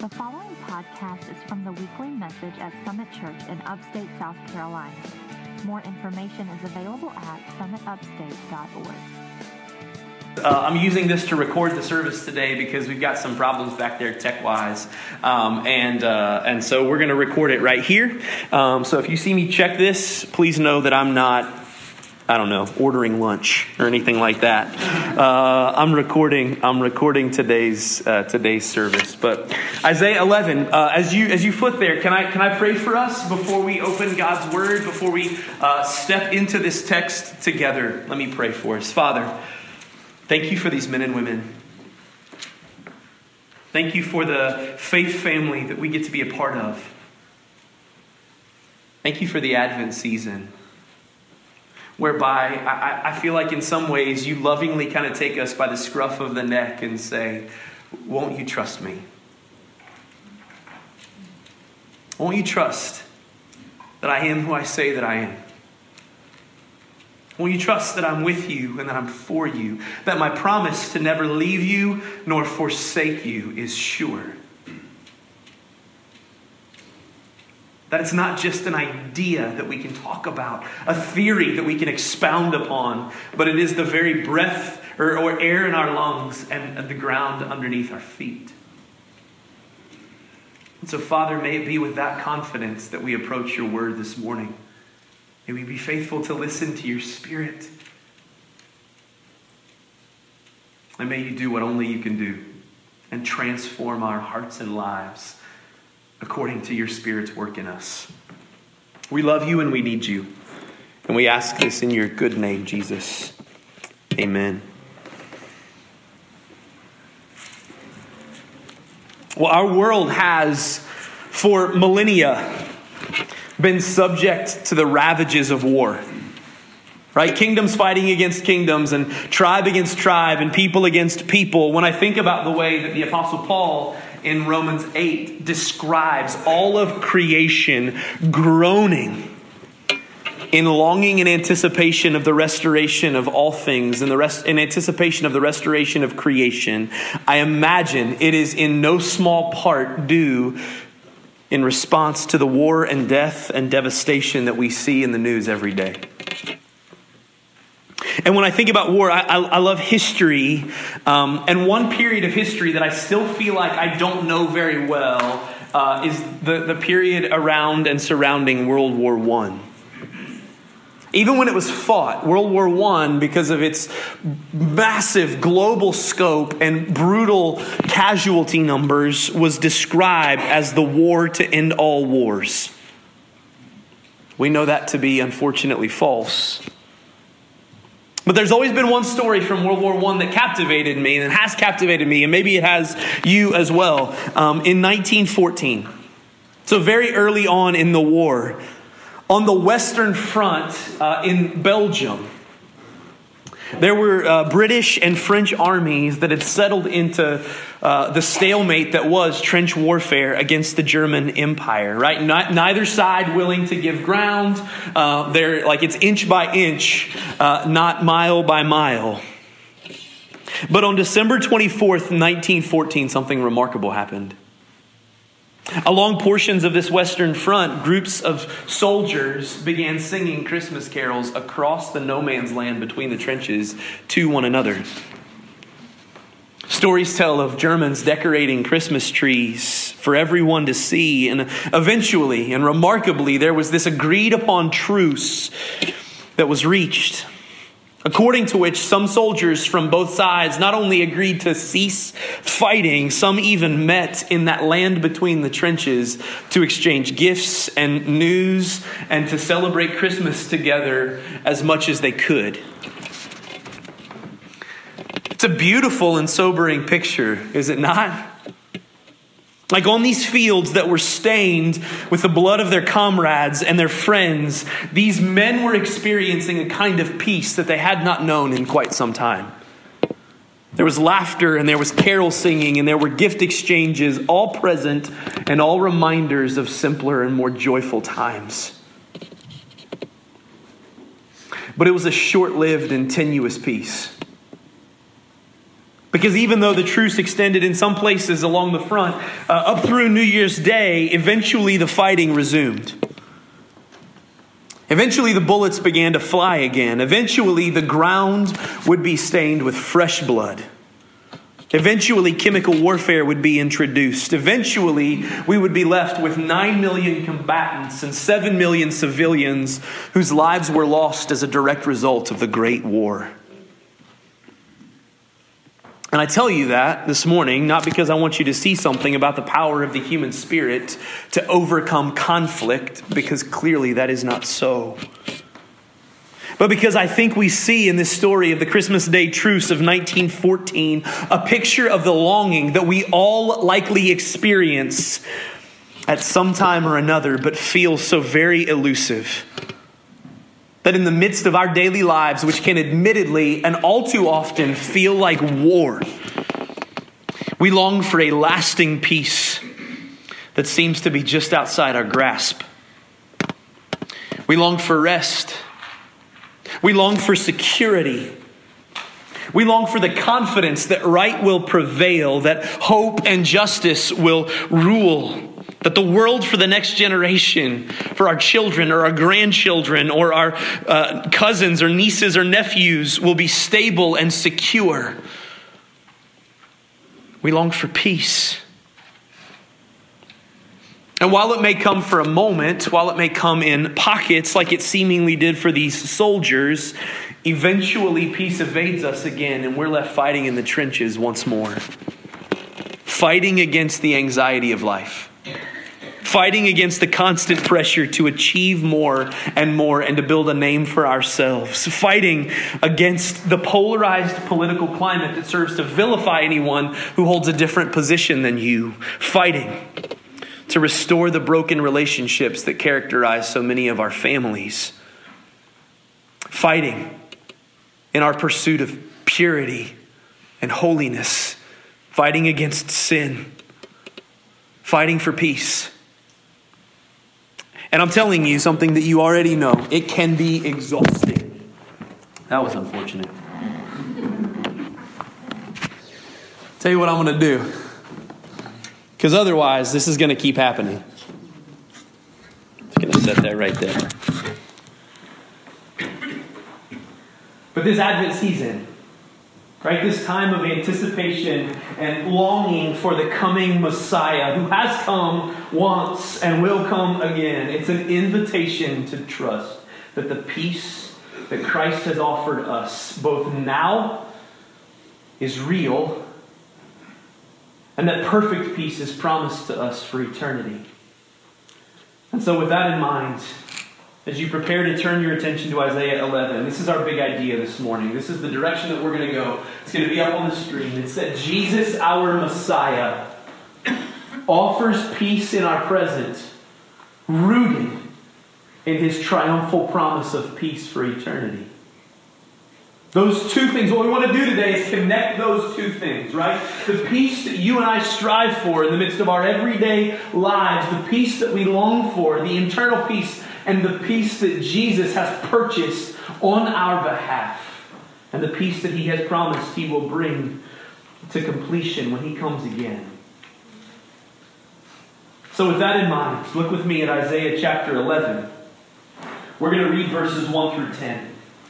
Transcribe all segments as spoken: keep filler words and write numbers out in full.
The following podcast is from the weekly message at Summit Church in upstate South Carolina. More information is available at summit upstate dot org. Uh, I'm using this to record the service today because we've got some problems back there tech-wise, um, and uh, and so we're going to record it right here. Um, so if you see me check this, please know that I'm not, I don't know, ordering lunch or anything like that. Uh, I'm recording. I'm recording today's uh, today's service. But Isaiah eleven, uh, as you as you flip there, can I can I pray for us before we open God's Word, before we uh, step into this text together? Let me pray for us, Father. Thank you for these men and women. Thank you for the faith family that we get to be a part of. Thank you for the Advent season, whereby I, I feel like in some ways you lovingly kind of take us by the scruff of the neck and say, won't you trust me? Won't you trust that I am who I say that I am? Won't you trust that I'm with you and that I'm for you? That my promise to never leave you nor forsake you is sure. That it's not just an idea that we can talk about, a theory that we can expound upon, but it is the very breath or, or air in our lungs and the ground underneath our feet. And so, Father, may it be with that confidence that we approach your word this morning. May we be faithful to listen to your Spirit. And may you do what only you can do and transform our hearts and lives according to your Spirit's work in us. We love you and we need you. And we ask this in your good name, Jesus. Amen. Well, our world has, for millennia, been subject to the ravages of war. Right? Kingdoms fighting against kingdoms and tribe against tribe and people against people. When I think about the way that the Apostle Paul in Romans eight describes all of creation groaning in longing and anticipation of the restoration of all things and the rest in anticipation of the restoration of creation, I imagine it is in no small part due in response to the war and death and devastation that we see in the news every day. And when I think about war, I, I, I love history. Um, and one period of history that I still feel like I don't know very well uh, is the, the period around and surrounding World War One. Even when it was fought, World War One, because of its massive global scope and brutal casualty numbers, was described as the war to end all wars. We know that to be unfortunately false. But there's always been one story from World War One that captivated me and has captivated me, and maybe it has you as well. Um, in nineteen fourteen, so very early on in the war, on the Western Front uh, in Belgium, there were uh, British and French armies that had settled into uh, the stalemate that was trench warfare against the German Empire. Right, Not, neither side willing to give ground. Uh, they're like it's inch by inch, uh, not mile by mile. But on December twenty-fourth, nineteen fourteen, something remarkable happened. Along portions of this Western Front, groups of soldiers began singing Christmas carols across the no man's land between the trenches to one another. Stories tell of Germans decorating Christmas trees for everyone to see. And eventually and remarkably, there was this agreed upon truce that was reached, according to which some soldiers from both sides not only agreed to cease fighting, some even met in that land between the trenches to exchange gifts and news and to celebrate Christmas together as much as they could. It's a beautiful and sobering picture, is it not? Like on these fields that were stained with the blood of their comrades and their friends, these men were experiencing a kind of peace that they had not known in quite some time. There was laughter and there was carol singing and there were gift exchanges, all present and all reminders of simpler and more joyful times. But it was a short-lived and tenuous peace. Because even though the truce extended in some places along the front, uh, up through New Year's Day, eventually the fighting resumed. Eventually the bullets began to fly again. Eventually the ground would be stained with fresh blood. Eventually chemical warfare would be introduced. Eventually we would be left with nine million combatants and seven million civilians whose lives were lost as a direct result of the Great War. And I tell you that this morning, not because I want you to see something about the power of the human spirit to overcome conflict, because clearly that is not so. But because I think we see in this story of the Christmas Day truce of nineteen fourteen a picture of the longing that we all likely experience at some time or another, but feel so very elusive. That in the midst of our daily lives, which can admittedly and all too often feel like war, we long for a lasting peace that seems to be just outside our grasp. We long for rest. We long for security. We long for the confidence that right will prevail, that hope and justice will rule. That the world for the next generation, for our children or our grandchildren or our uh, cousins or nieces or nephews will be stable and secure. We long for peace. And while it may come for a moment, while it may come in pockets like it seemingly did for these soldiers, eventually peace evades us again and we're left fighting in the trenches once more. Fighting against the anxiety of life. Fighting against the constant pressure to achieve more and more and to build a name for ourselves. Fighting against the polarized political climate that serves to vilify anyone who holds a different position than you. Fighting to restore the broken relationships that characterize so many of our families. Fighting in our pursuit of purity and holiness. Fighting against sin. Fighting for peace. And I'm telling you something that you already know. It can be exhausting. That was unfortunate. Tell you what I'm going to do. Because otherwise, this is going to keep happening. I'm just going to set that right there. But this Advent season, right, this time of anticipation and longing for the coming Messiah who has come once and will come again. It's an invitation to trust that the peace that Christ has offered us both now is real and that perfect peace is promised to us for eternity. And so with that in mind, as you prepare to turn your attention to Isaiah eleven, this is our big idea this morning. This is the direction that we're going to go. It's going to be up on the screen. It's that Jesus, our Messiah, offers peace in our present, rooted in his triumphal promise of peace for eternity. Those two things, what we want to do today is connect those two things, right? The peace that you and I strive for in the midst of our everyday lives, the peace that we long for, the internal peace, and the peace that Jesus has purchased on our behalf. And the peace that he has promised he will bring to completion when he comes again. So with that in mind, look with me at Isaiah chapter eleven. We're going to read verses one through ten.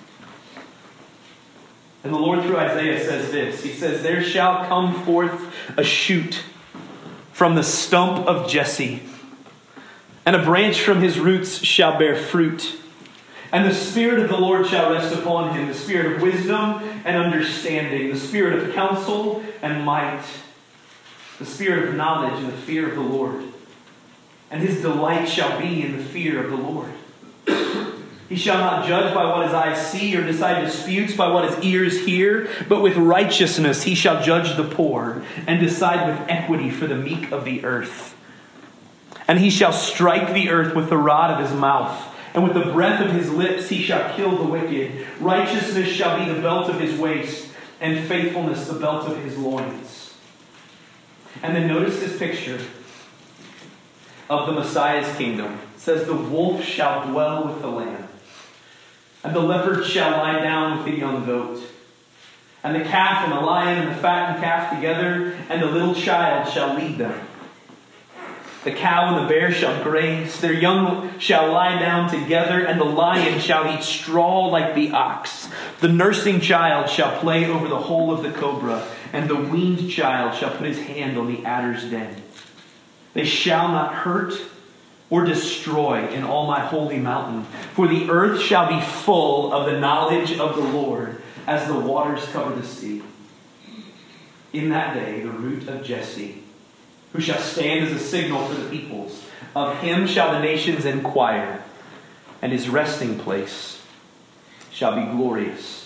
And the Lord through Isaiah says this. He says, "There shall come forth a shoot from the stump of Jesse, and a branch from his roots shall bear fruit. And the Spirit of the Lord shall rest upon him, the Spirit of wisdom and understanding, the Spirit of counsel and might, the Spirit of knowledge and the fear of the Lord. And his delight shall be in the fear of the Lord. He shall not judge by what his eyes see or decide disputes by what his ears hear, but with righteousness he shall judge the poor and decide with equity for the meek of the earth. And he shall strike the earth with the rod of his mouth, and with the breath of his lips he shall kill the wicked. Righteousness shall be the belt of his waist, and faithfulness the belt of his loins." And then notice this picture of the Messiah's kingdom. It says, "The wolf shall dwell with the lamb, and the leopard shall lie down with the young goat. And the calf and the lion and the fattened calf together, and the little child shall lead them. The cow and the bear shall graze, their young shall lie down together, and the lion shall eat straw like the ox. The nursing child shall play over the hole of the cobra, and the weaned child shall put his hand on the adder's den. They shall not hurt or destroy in all my holy mountain, for the earth shall be full of the knowledge of the Lord, as the waters cover the sea. In that day, the root of Jesse, who shall stand as a signal for the peoples, of him shall the nations inquire, and his resting place shall be glorious.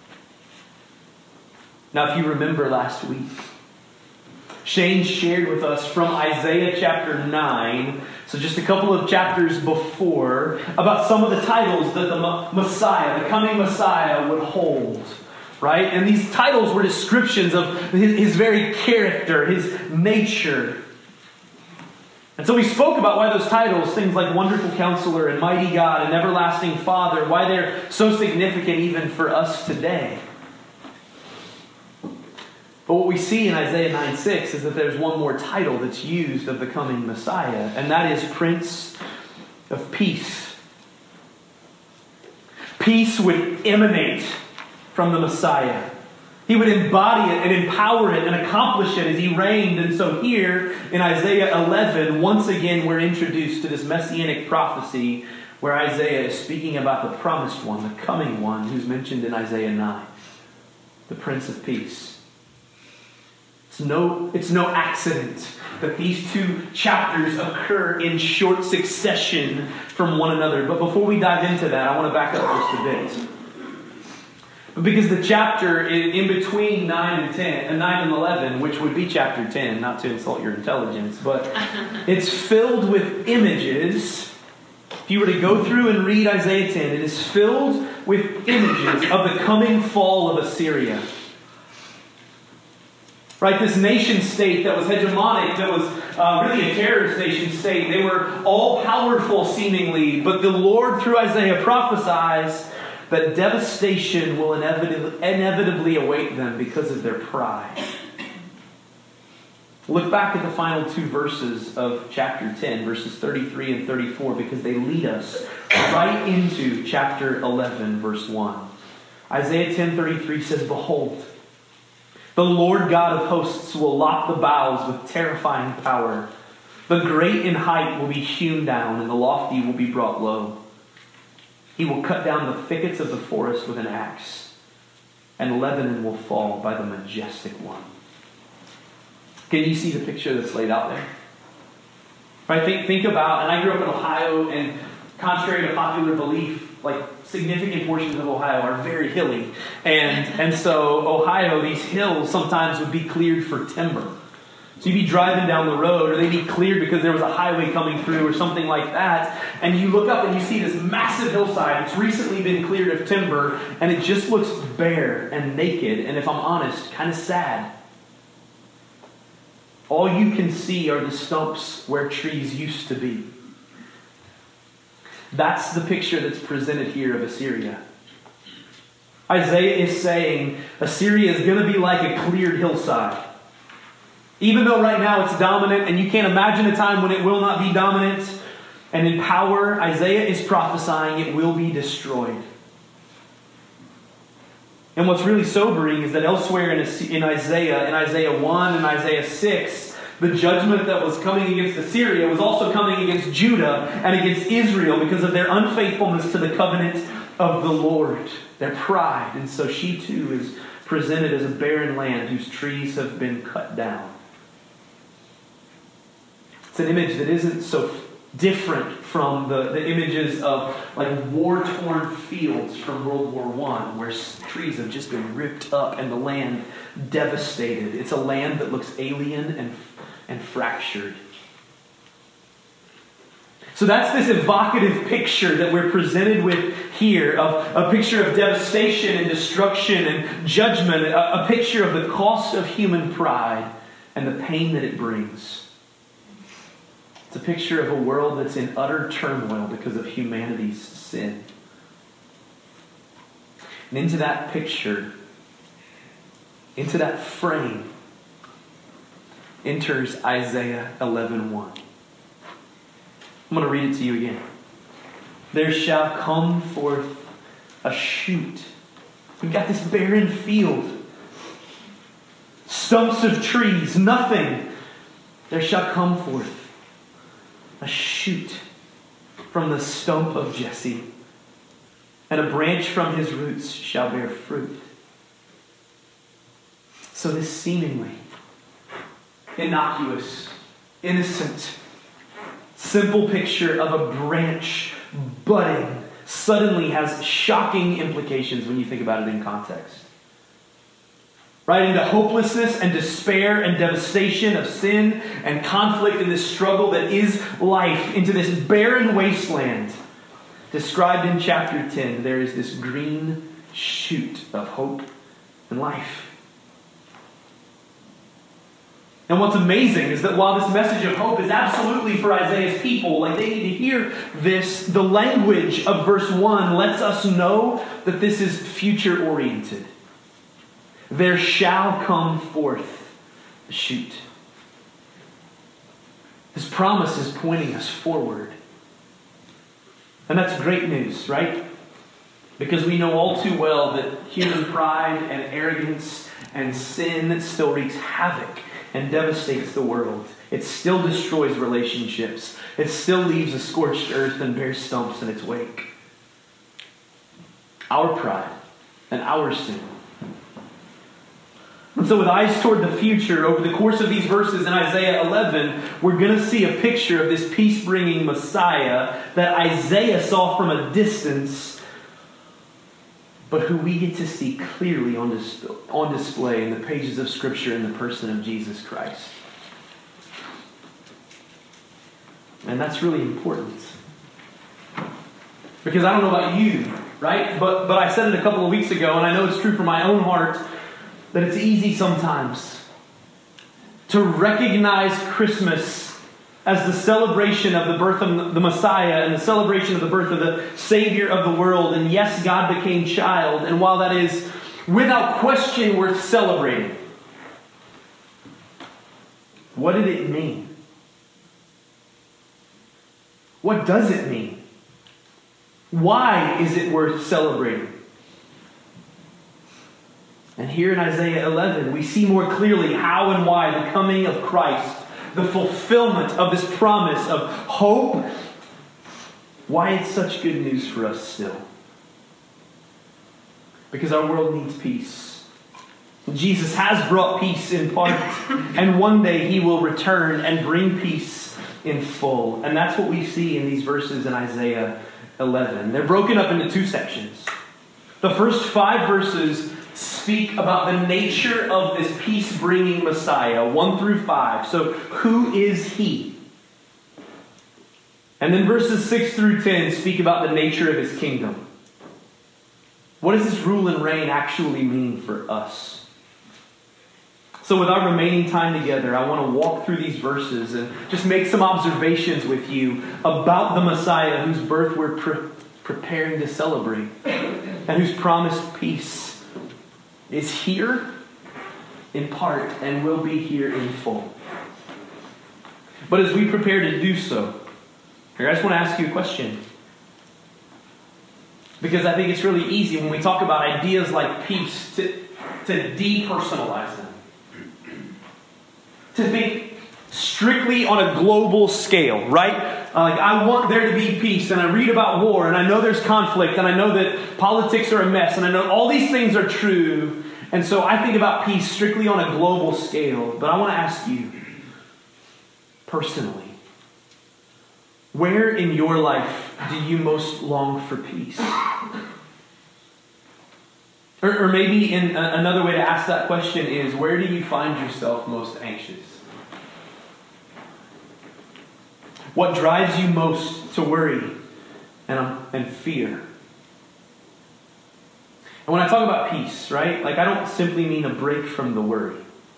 Now, if you remember last week, Shane shared with us from Isaiah chapter nine, so just a couple of chapters before, about some of the titles that the Messiah, the coming Messiah, would hold. Right? And these titles were descriptions of his, his very character, his nature. And so we spoke about why those titles, things like Wonderful Counselor and Mighty God and Everlasting Father, why they're so significant even for us today. But what we see in Isaiah nine six is that there's one more title that's used of the coming Messiah, and that is Prince of Peace. Peace would emanate from the Messiah. He would embody it and empower it and accomplish it as he reigned. And so here in Isaiah eleven, once again we're introduced to this messianic prophecy where Isaiah is speaking about the promised one, the coming one, who's mentioned in Isaiah nine, the Prince of Peace. It's no, it's no accident that these two chapters occur in short succession from one another. But before we dive into that, I want to back up just a bit. Because the chapter in between nine and ten, and nine and eleven, which would be chapter ten, not to insult your intelligence, but it's filled with images. If you were to go through and read Isaiah ten, it is filled with images of the coming fall of Assyria. Right, this nation state that was hegemonic, that was uh, really a terrorist nation state. They were all powerful seemingly, but the Lord through Isaiah prophesies that devastation will inevitably, inevitably await them because of their pride. Look back at the final two verses of chapter ten, verses thirty-three and thirty-four, because they lead us right into chapter eleven, verse one. Isaiah ten thirty-three says, "Behold, the Lord God of hosts will lock the boughs with terrifying power. The great in height will be hewn down, and the lofty will be brought low. He will cut down the thickets of the forest with an axe, and Lebanon will fall by the majestic one." Can you see the picture that's laid out there? Right? Think, think about, and I grew up in Ohio, and contrary to popular belief, like significant portions of Ohio are very hilly. And, and so Ohio, these hills sometimes would be cleared for timber. So you'd be driving down the road, or they'd be cleared because there was a highway coming through or something like that. And you look up and you see this massive hillside. It's recently been cleared of timber, and it just looks bare and naked. And if I'm honest, kind of sad. All you can see are the stumps where trees used to be. That's the picture that's presented here of Assyria. Isaiah is saying Assyria is going to be like a cleared hillside. Even though right now it's dominant, and you can't imagine a time when it will not be dominant and in power, Isaiah is prophesying it will be destroyed. And what's really sobering is that elsewhere in Isaiah, in Isaiah one and Isaiah six, the judgment that was coming against Assyria was also coming against Judah and against Israel because of their unfaithfulness to the covenant of the Lord, their pride. And so she too is presented as a barren land whose trees have been cut down. It's an image that isn't so different from the, the images of like war-torn fields from World War One, where trees have just been ripped up and the land devastated. It's a land that looks alien and, and fractured. So that's this evocative picture that we're presented with here, of a picture of devastation and destruction and judgment, a, a picture of the cost of human pride and the pain that it brings. It's a picture of a world that's in utter turmoil because of humanity's sin. And into that picture, into that frame, enters Isaiah eleven one. I'm going to read it to you again. There shall come forth a shoot. We've got this barren field. Stumps of trees, nothing. There shall come forth a shoot from the stump of Jesse, and a branch from his roots shall bear fruit. So this seemingly innocuous, innocent, simple picture of a branch budding suddenly has shocking implications when you think about it in context. Right into hopelessness and despair and devastation of sin and conflict and this struggle that is life, into this barren wasteland described in chapter ten, there is this green shoot of hope and life. And what's amazing is that while this message of hope is absolutely for Isaiah's people, like they need to hear this, the language of verse one lets us know that this is future-oriented. There shall come forth a shoot. This promise is pointing us forward. And that's great news, right? Because we know all too well that human pride and arrogance and sin still wreaks havoc and devastates the world. It still destroys relationships. It still leaves a scorched earth and bare stumps in its wake. Our pride and our sin. And so with eyes toward the future, over the course of these verses in Isaiah eleven, we're going to see a picture of this peace-bringing Messiah that Isaiah saw from a distance, but who we get to see clearly on, dis- on display in the pages of Scripture in the person of Jesus Christ. And that's really important. Because I don't know about you, right? But, but I said it a couple of weeks ago, and I know it's true for my own heart, that it's easy sometimes to recognize Christmas as the celebration of the birth of the Messiah and the celebration of the birth of the Savior of the world. And yes, God became child. And while that is without question worth celebrating, what did it mean? What does it mean? Why is it worth celebrating? And here in Isaiah eleven, we see more clearly how and why the coming of Christ, the fulfillment of this promise of hope, why it's such good news for us still. Because our world needs peace. Jesus has brought peace in part, and one day he will return and bring peace in full. And that's what we see in these verses in Isaiah eleven. They're broken up into two sections. The first five verses speak about the nature of this peace-bringing Messiah, one through five. So, who is he? And then verses six through ten speak about the nature of his kingdom. What does this rule and reign actually mean for us? So with our remaining time together, I want to walk through these verses and just make some observations with you about the Messiah whose birth we're pre- preparing to celebrate and whose promised peace is here in part and will be here in full. But as we prepare to do so, I just want to ask you a question. Because I think it's really easy when we talk about ideas like peace to, to depersonalize them. To think strictly on a global scale, right? Uh, like, I want there to be peace, and I read about war, and I know there's conflict, and I know that politics are a mess, and I know all these things are true, and so I think about peace strictly on a global scale. But I want to ask you, personally, where in your life do you most long for peace? Or, or maybe in a, another way to ask that question is, where do you find yourself most anxious? What drives you most to worry and, um, and fear? And when I talk about peace, right, like I don't simply mean a break from the worry.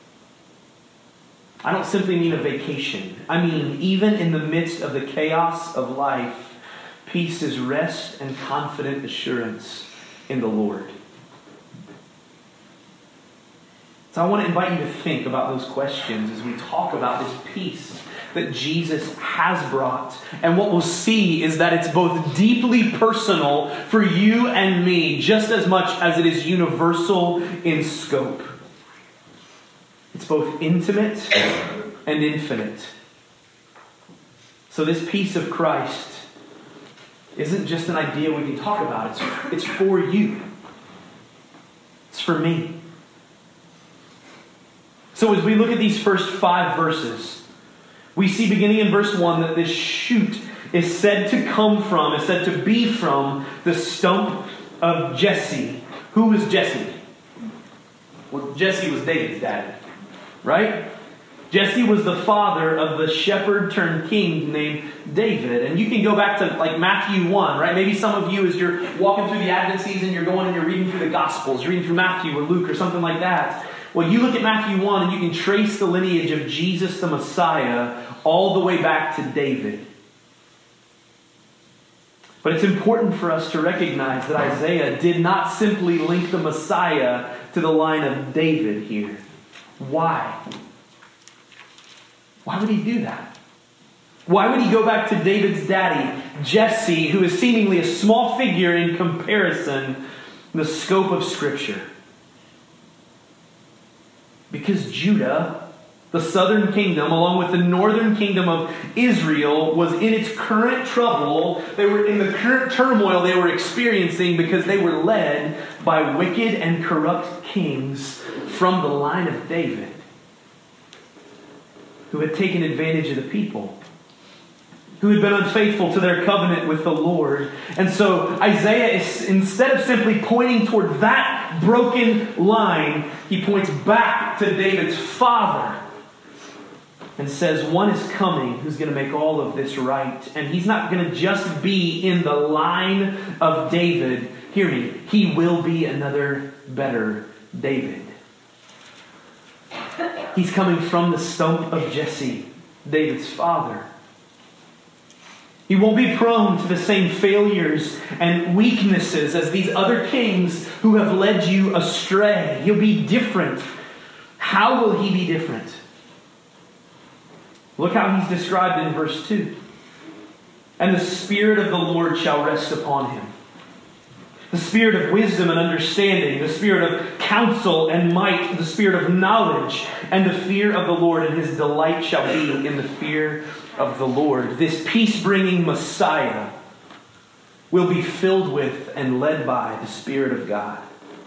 I don't simply mean a vacation. I mean, even in the midst of the chaos of life, peace is rest and confident assurance in the Lord. So I want to invite you to think about those questions as we talk about this peace that Jesus has brought. And what we'll see is that it's both deeply personal for you and me, just as much as it is universal in scope. It's both intimate and infinite. So this peace of Christ isn't just an idea we can talk about. It's, it's for you. It's for me. So as we look at these first five verses, we see beginning in verse one that this shoot is said to come from, is said to be from the stump of Jesse. Who was Jesse? Well, Jesse was David's dad, right? Jesse was the father of the shepherd turned king named David. And you can go back to like Matthew one, right? Maybe some of you, as you're walking through the Advent season, you're going and you're reading through the Gospels, you're reading through Matthew or Luke or something like that. Well, you look at Matthew one and you can trace the lineage of Jesus the Messiah all the way back to David. But it's important for us to recognize that Isaiah did not simply link the Messiah to the line of David here. Why? Why would he do that? Why would he go back to David's daddy, Jesse, who is seemingly a small figure in comparison in the scope of Scripture? Because Judah, the southern kingdom, along with the northern kingdom of Israel, was in its current trouble. They were in the current turmoil they were experiencing because they were led by wicked and corrupt kings from the line of David, who had taken advantage of the people, who had been unfaithful to their covenant with the Lord. And so Isaiah is, instead of simply pointing toward that broken line, he points back to David's father and says, one is coming who's going to make all of this right. And he's not going to just be in the line of David. Hear me. He will be another better David. He's coming from the stump of Jesse, David's father. He won't be prone to the same failures and weaknesses as these other kings who have led you astray. He'll be different. How will he be different? Look how he's described in verse two. And the Spirit of the Lord shall rest upon him. The Spirit of wisdom and understanding, the Spirit of counsel and might, the Spirit of knowledge and the fear of the Lord, and his delight shall be in the fear of the Lord. This peace-bringing Messiah will be filled with and led by the Spirit of God.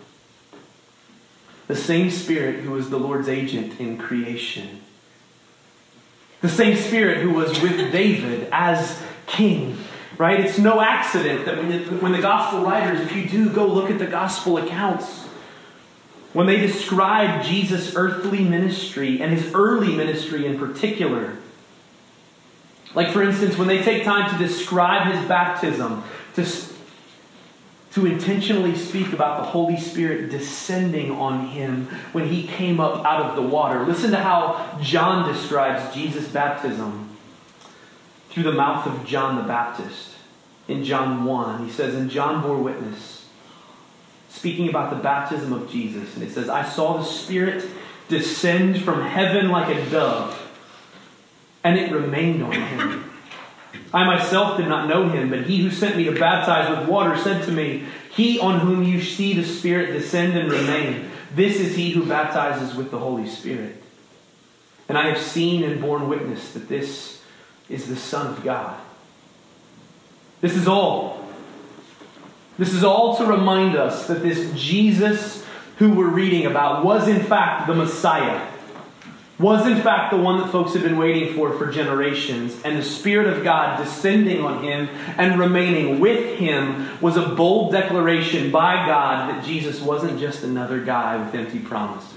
The same Spirit who was the Lord's agent in creation. The same Spirit who was with David as king. Right? It's no accident that when the, when the gospel writers, if you do go look at the gospel accounts, when they describe Jesus' earthly ministry and his early ministry in particular, like for instance, when they take time to describe his baptism, to, to intentionally speak about the Holy Spirit descending on him when he came up out of the water. Listen to how John describes Jesus' baptism through the mouth of John the Baptist. In John one, he says, and John bore witness, speaking about the baptism of Jesus. And it says, I saw the Spirit descend from heaven like a dove, and it remained on him. I myself did not know him, but he who sent me to baptize with water said to me, he on whom you see the Spirit descend and remain, this is he who baptizes with the Holy Spirit. And I have seen and borne witness that this is the Son of God. This is all. This is all to remind us that this Jesus who we're reading about was in fact the Messiah. Was in fact the one that folks have been waiting for for generations. And the Spirit of God descending on him and remaining with him was a bold declaration by God that Jesus wasn't just another guy with empty promises.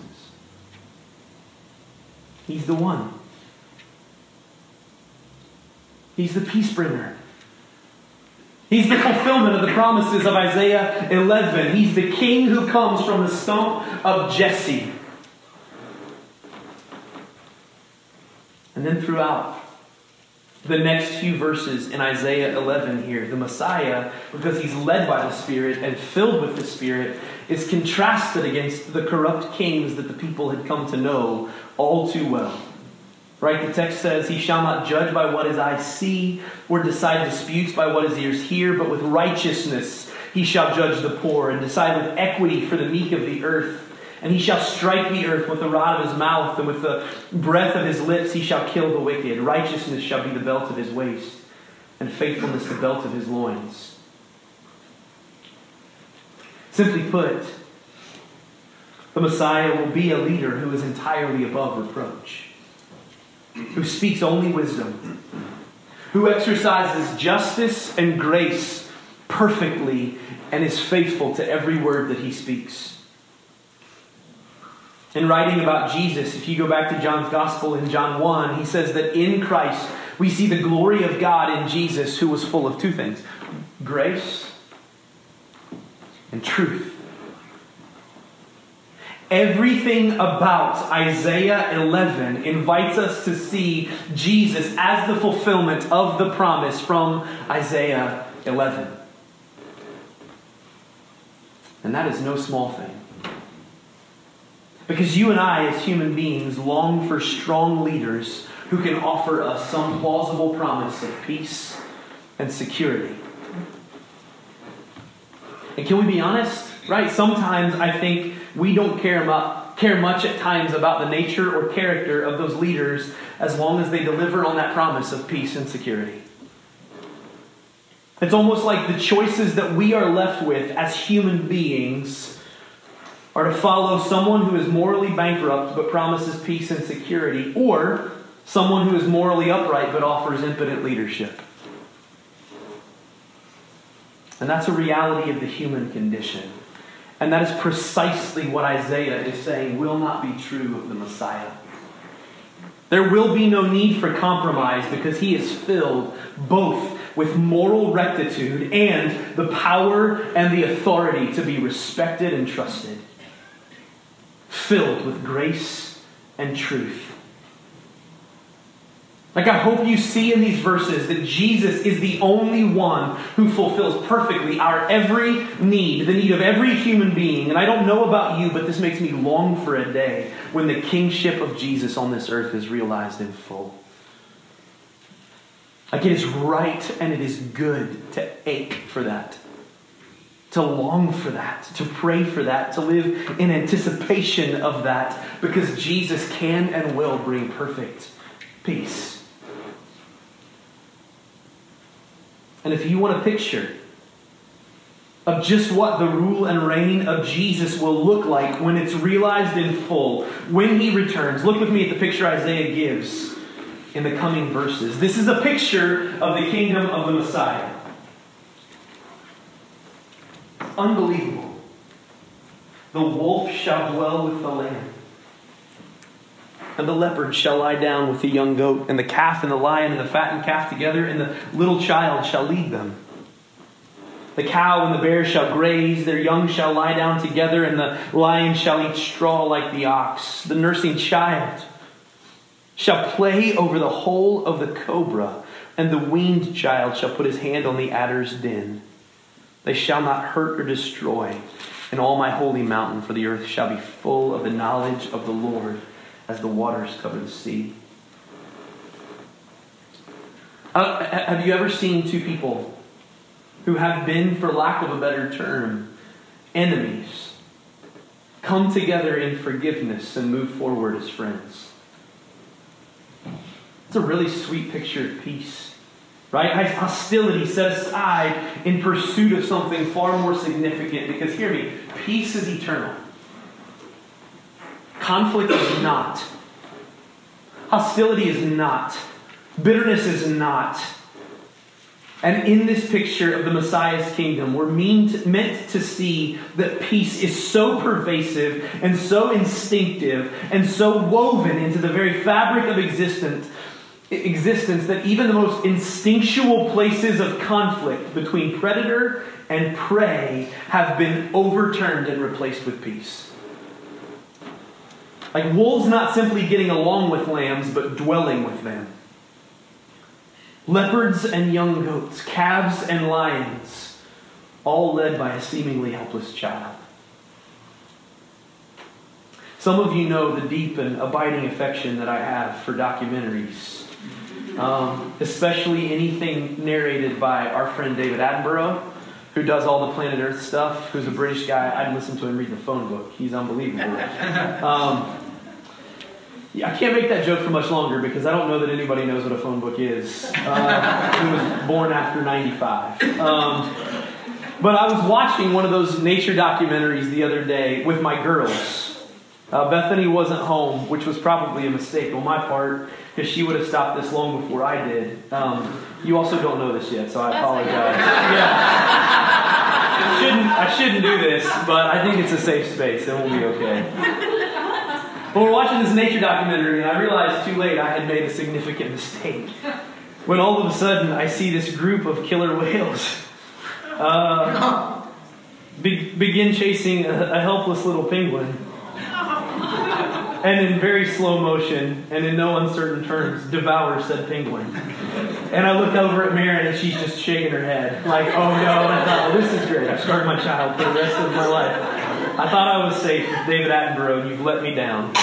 He's the one. He's the peace bringer. He's the fulfillment of the promises of Isaiah eleven. He's the king who comes from the stump of Jesse. And then throughout the the next few verses in Isaiah eleven here. The Messiah, because he's led by the Spirit and filled with the Spirit, is contrasted against the corrupt kings that the people had come to know all too well. Right? The text says, he shall not judge by what his eyes see, or decide disputes by what his ears hear, but with righteousness he shall judge the poor, and decide with equity for the meek of the earth. And he shall strike the earth with the rod of his mouth, and with the breath of his lips he shall kill the wicked. Righteousness shall be the belt of his waist, and faithfulness the belt of his loins. Simply put, the Messiah will be a leader who is entirely above reproach, who speaks only wisdom, who exercises justice and grace perfectly, and is faithful to every word that he speaks. In writing about Jesus, if you go back to John's Gospel in John one, he says that in Christ we see the glory of God in Jesus, who was full of two things: grace and truth. Everything about Isaiah eleven invites us to see Jesus as the fulfillment of the promise from Isaiah eleven. And that is no small thing. Because you and I, as human beings, long for strong leaders who can offer us some plausible promise of peace and security. And can we be honest? Right? Sometimes I think we don't care much, care much at times about the nature or character of those leaders as long as they deliver on that promise of peace and security. It's almost like the choices that we are left with as human beings are to follow someone who is morally bankrupt but promises peace and security, or someone who is morally upright but offers impotent leadership. And that's a reality of the human condition. And that is precisely what Isaiah is saying will not be true of the Messiah. There will be no need for compromise because he is filled both with moral rectitude and the power and the authority to be respected and trusted. Filled with grace and truth. Like, I hope you see in these verses that Jesus is the only one who fulfills perfectly our every need, the need of every human being. And I don't know about you, but this makes me long for a day when the kingship of Jesus on this earth is realized in full. Like, it is right and it is good to ache for that. To long for that, to pray for that, to live in anticipation of that, because Jesus can and will bring perfect peace. And if you want a picture of just what the rule and reign of Jesus will look like when it's realized in full, when he returns, look with me at the picture Isaiah gives in the coming verses. This is a picture of the kingdom of the Messiah. Unbelievable. The wolf shall dwell with the lamb, and the leopard shall lie down with the young goat, and the calf and the lion and the fattened calf together, and the little child shall lead them. The cow and the bear shall graze, their young shall lie down together, and the lion shall eat straw like the ox. The nursing child shall play over the hole of the cobra, and the weaned child shall put his hand on the adder's den. They shall not hurt or destroy in all my holy mountain, for the earth shall be full of the knowledge of the Lord as the waters cover the sea. Uh, have you ever seen two people who have been, for lack of a better term, enemies, come together in forgiveness and move forward as friends? It's a really sweet picture of peace. Right? Hostility set aside in pursuit of something far more significant. Because hear me, peace is eternal. Conflict is not. Hostility is not. Bitterness is not. And in this picture of the Messiah's kingdom, we're mean to, meant to see that peace is so pervasive and so instinctive and so woven into the very fabric of existence existence that even the most instinctual places of conflict between predator and prey have been overturned and replaced with peace. Like wolves not simply getting along with lambs, but dwelling with them. Leopards and young goats, calves and lions, all led by a seemingly helpless child. Some of you know the deep and abiding affection that I have for documentaries, um, especially anything narrated by our friend David Attenborough, who does all the Planet Earth stuff, who's a British guy. I'd listen to him read the phone book. He's unbelievable. Um, yeah, I can't make that joke for much longer because I don't know that anybody knows what a phone book is. Uh, who was born after ninety-five. Um, but I was watching one of those nature documentaries the other day with my girls. Uh, Bethany wasn't home, which was probably a mistake on my part, because she would have stopped this long before I did. Um, you also don't know this yet, so I apologize. Yeah. shouldn't, I shouldn't do this, but I think it's a safe space, and we'll be okay. But we're watching this nature documentary, and I realized too late I had made a significant mistake. When all of a sudden I see this group of killer whales uh, be- begin chasing a, a helpless little penguin. And in very slow motion, and in no uncertain terms, devour said penguin. And I look over at Marin, and she's just shaking her head. Like, oh no, and I thought, well, this is great. I've started my child for the rest of my life. I thought I was safe with David Attenborough, and you've let me down.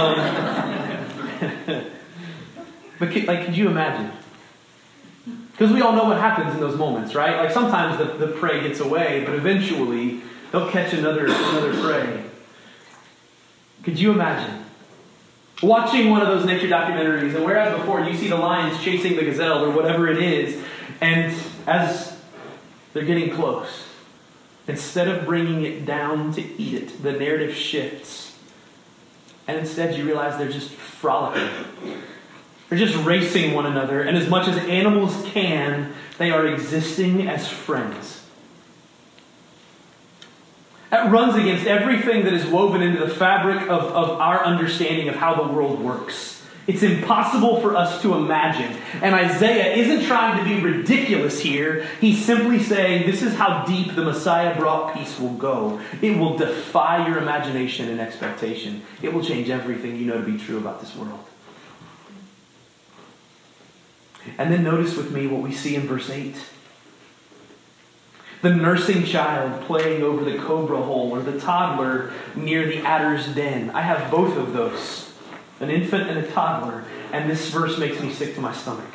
Um, but could, like, could you imagine? Because we all know what happens in those moments, right? Like sometimes the, the prey gets away, but eventually they'll catch another another prey. Could you imagine watching one of those nature documentaries, and whereas before you see the lions chasing the gazelle or whatever it is, and as they're getting close, instead of bringing it down to eat it, the narrative shifts. And instead you realize they're just frolicking. They're just racing one another, and as much as animals can, they are existing as friends. That runs against everything that is woven into the fabric of, of our understanding of how the world works. It's impossible for us to imagine. And Isaiah isn't trying to be ridiculous here. He's simply saying this is how deep the Messiah brought peace will go. It will defy your imagination and expectation. It will change everything you know to be true about this world. And then notice with me what we see in verse eight. The nursing child playing over the cobra hole, or the toddler near the adder's den. I have both of those, an infant and a toddler, and this verse makes me sick to my stomach.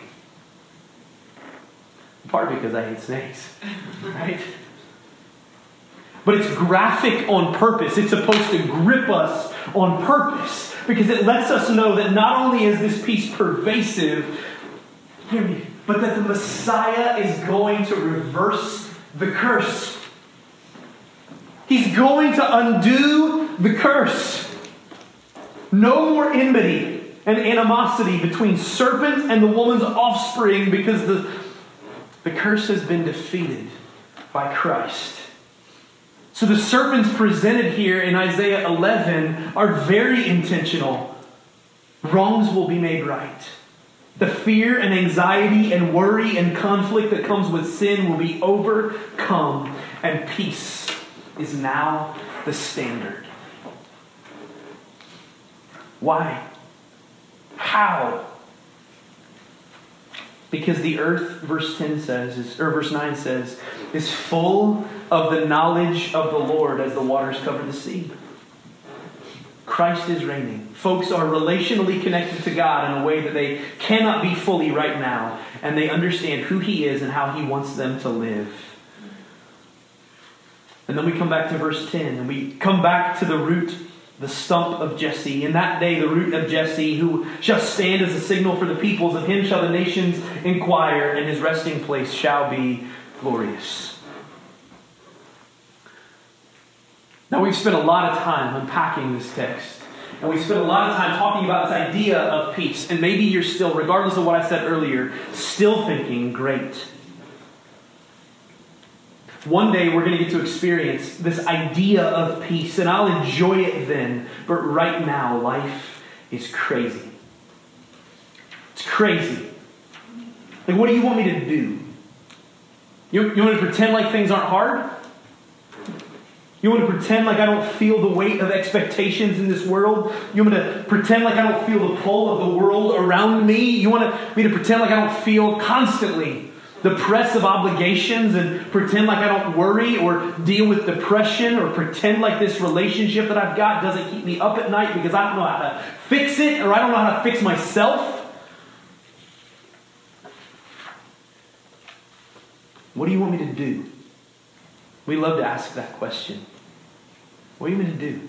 Partly because I hate snakes, right? But it's graphic on purpose. It's supposed to grip us on purpose, because it lets us know that not only is this peace pervasive, hear me, but that the Messiah is going to reverse the curse. He's going to undo the curse. No more enmity and animosity between serpent and the woman's offspring, because the, the curse has been defeated by Christ. So the serpents presented here in Isaiah eleven are very intentional. Wrongs will be made right. The fear and anxiety and worry and conflict that comes with sin will be overcome, and peace is now the standard. Why? How? Because the earth, verse ten says, is, or verse nine says, is full of the knowledge of the Lord as the waters cover the sea. Christ is reigning. Folks are relationally connected to God in a way that they cannot be fully right now. And they understand who He is and how He wants them to live. And then we come back to verse ten. And we come back to the root, the stump of Jesse. In that day, the root of Jesse, who shall stand as a signal for the peoples. Of him shall the nations inquire, and his resting place shall be glorious. Now, we've spent a lot of time unpacking this text. And we spent a lot of time talking about this idea of peace. And maybe you're still, regardless of what I said earlier, still thinking, great. One day we're going to get to experience this idea of peace. And I'll enjoy it then. But right now, life is crazy. It's crazy. Like, what do you want me to do? You, you want me to pretend like things aren't hard? You want me to pretend like I don't feel the weight of expectations in this world? You want me to pretend like I don't feel the pull of the world around me? You want me to pretend like I don't feel constantly the press of obligations and pretend like I don't worry or deal with depression or pretend like this relationship that I've got doesn't keep me up at night because I don't know how to fix it or I don't know how to fix myself? What do you want me to do? We love to ask that question. What do you want me to do?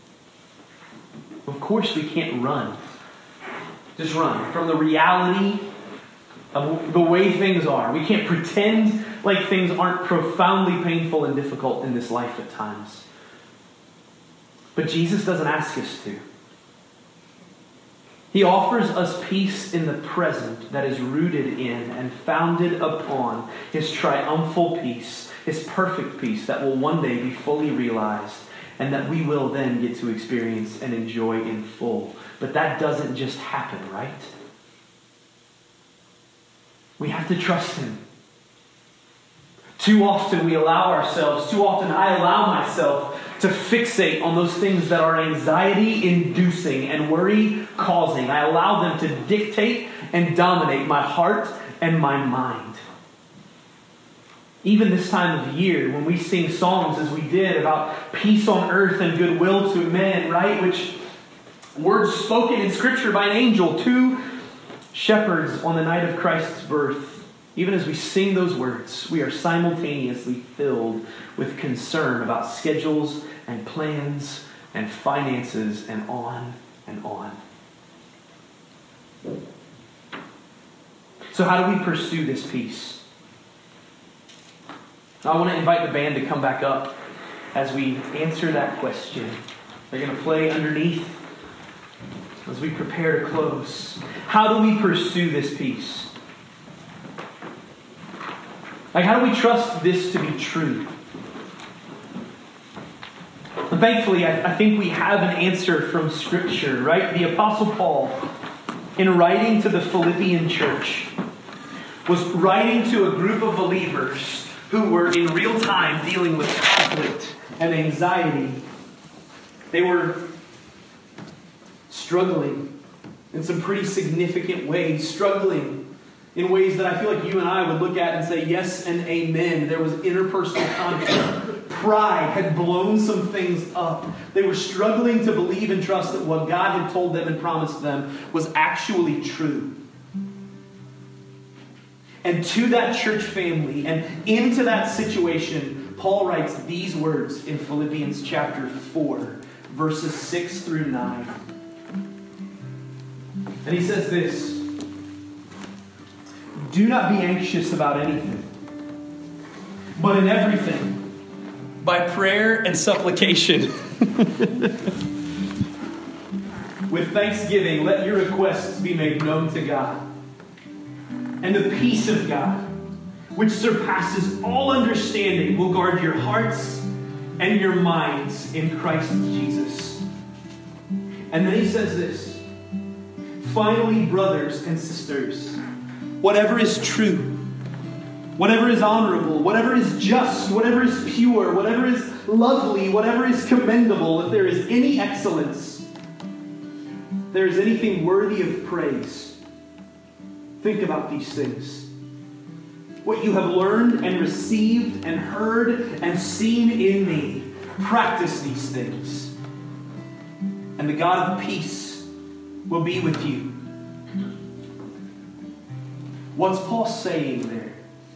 Of course we can't run. Just run from the reality of the way things are. We can't pretend like things aren't profoundly painful and difficult in this life at times. But Jesus doesn't ask us to. He offers us peace in the present that is rooted in and founded upon His triumphal peace, His perfect peace that will one day be fully realized and that we will then get to experience and enjoy in full. But that doesn't just happen, right? We have to trust Him. Too often we allow ourselves, too often I allow myself to fixate on those things that are anxiety-inducing and worry-causing. I allow them to dictate and dominate my heart and my mind. Even this time of year, when we sing songs as we did about peace on earth and goodwill to men, right? Which words spoken in Scripture by an angel to shepherds on the night of Christ's birth. Even as we sing those words, we are simultaneously filled with concern about schedules and plans and finances and on and on. So how do we pursue this peace? I want to invite the band to come back up as we answer that question. They're going to play underneath as we prepare to close. How do we pursue this peace? Like, how do we trust this to be true? And thankfully, I, I think we have an answer from Scripture, right? The Apostle Paul, in writing to the Philippian church, was writing to a group of believers who were in real time dealing with conflict and anxiety. They were struggling in some pretty significant ways, struggling in ways that I feel like you and I would look at and say yes and amen. There was interpersonal conflict. Pride had blown some things up. They were struggling to believe and trust that what God had told them and promised them was actually true. And to that church family and into that situation, Paul writes these words in Philippians chapter four, verses six through nine. And he says this: do not be anxious about anything, but in everything, by prayer and supplication, with thanksgiving, let your requests be made known to God. And the peace of God, which surpasses all understanding, will guard your hearts and your minds in Christ Jesus. And then he says this: finally, brothers and sisters, whatever is true, whatever is honorable, whatever is just, whatever is pure, whatever is lovely, whatever is commendable, if there is any excellence, if there is anything worthy of praise, think about these things. What you have learned and received and heard and seen in me, practice these things. And the God of peace will be with you. What's Paul saying there?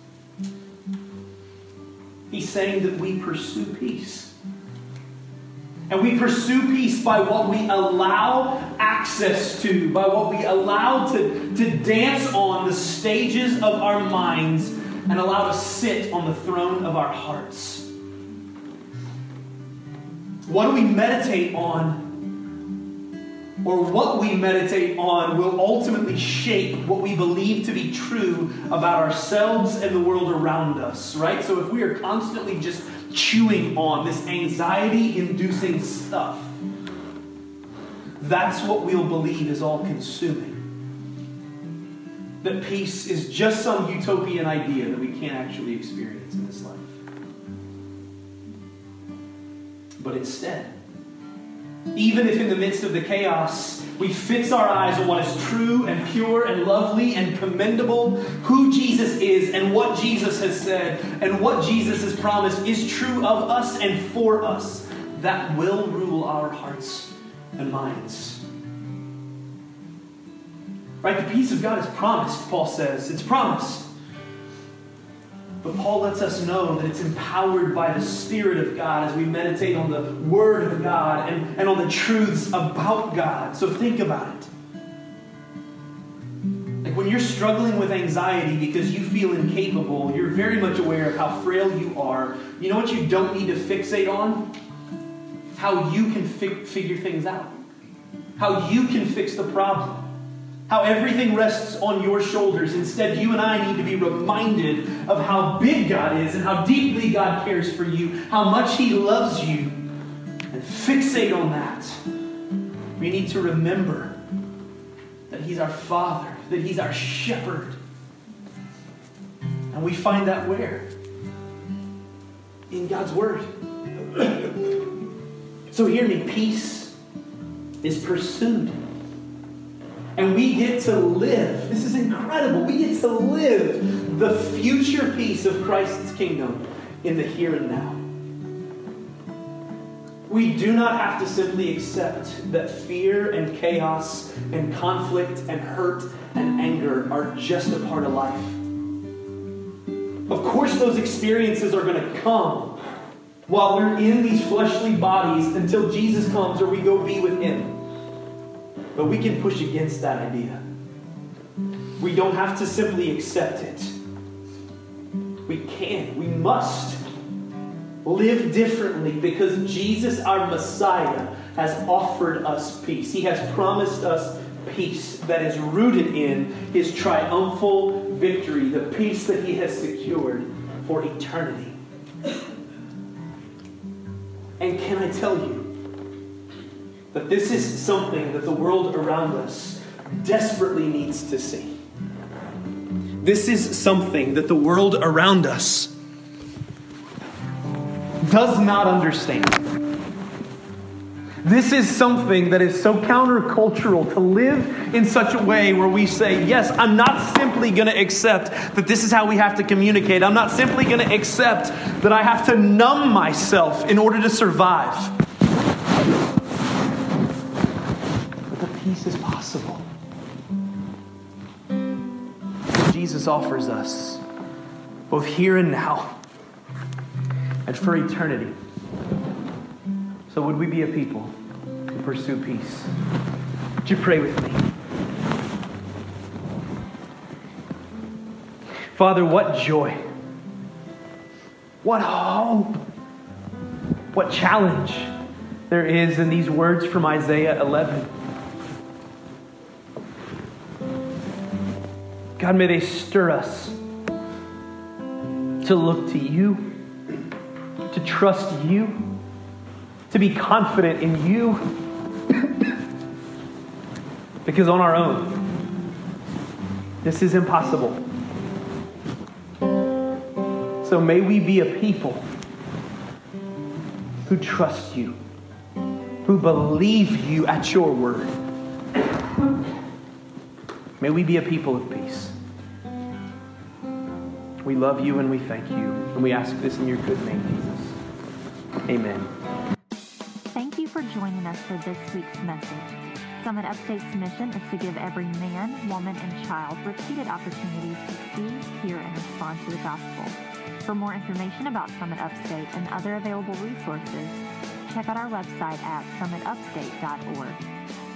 He's saying that we pursue peace. And we pursue peace by what we allow access to, by what we allow to, to dance on the stages of our minds and allow to sit on the throne of our hearts. What do we meditate on? Or what we meditate on will ultimately shape what we believe to be true about ourselves and the world around us, right? So if we are constantly just chewing on this anxiety-inducing stuff, that's what we'll believe is all-consuming. That peace is just some utopian idea that we can't actually experience in this life. But instead, even if in the midst of the chaos, we fix our eyes on what is true and pure and lovely and commendable, who Jesus is and what Jesus has said and what Jesus has promised is true of us and for us, that will rule our hearts and minds. Right? The peace of God is promised, Paul says. It's promised. But Paul lets us know that it's empowered by the Spirit of God as we meditate on the Word of God and, and on the truths about God. So think about it. Like when you're struggling with anxiety because you feel incapable, you're very much aware of how frail you are. You know what you don't need to fixate on? How you can fi- figure things out. How you can fix the problem. How everything rests on your shoulders. Instead, you and I need to be reminded of how big God is and how deeply God cares for you, how much He loves you, and fixate on that. We need to remember that He's our Father, that He's our shepherd. And we find that where? In God's Word. So hear me, peace is pursued. And we get to live. This is incredible. We get to live the future peace of Christ's kingdom in the here and now. We do not have to simply accept that fear and chaos and conflict and hurt and anger are just a part of life. Of course, those experiences are going to come while we're in these fleshly bodies until Jesus comes or we go be with Him. But we can push against that idea. We don't have to simply accept it. We can, we must live differently because Jesus, our Messiah, has offered us peace. He has promised us peace that is rooted in His triumphal victory, the peace that He has secured for eternity. And can I tell you, but this is something that the world around us desperately needs to see. This is something that the world around us does not understand. This is something that is so countercultural to live in such a way where we say, yes, I'm not simply going to accept that this is how we have to communicate. I'm not simply going to accept that I have to numb myself in order to survive. Peace is possible. Jesus offers us both here and now and for eternity. So would we be a people who pursue peace? Would you pray with me? Father, what joy, what hope, what challenge there is in these words from Isaiah eleven. God, may they stir us to look to You, to trust You, to be confident in You. Because on our own, this is impossible. So may we be a people who trust You, who believe You at Your word. May we be a people of peace. We love You and we thank You. And we ask this in Your good name, Jesus. Amen. Thank you for joining us for this week's message. Summit Upstate's mission is to give every man, woman, and child repeated opportunities to see, hear, and respond to the gospel. For more information about Summit Upstate and other available resources, check out our website at summit upstate dot org.